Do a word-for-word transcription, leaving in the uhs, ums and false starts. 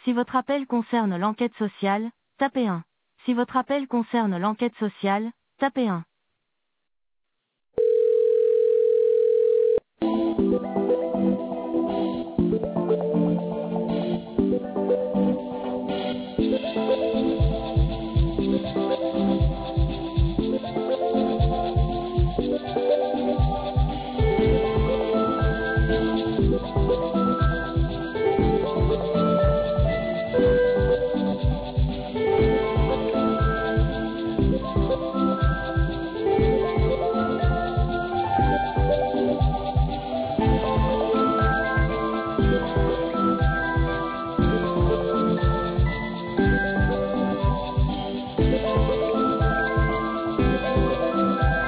Si votre appel concerne l'enquête sociale, tapez un. Si votre appel concerne l'enquête sociale, tapez un.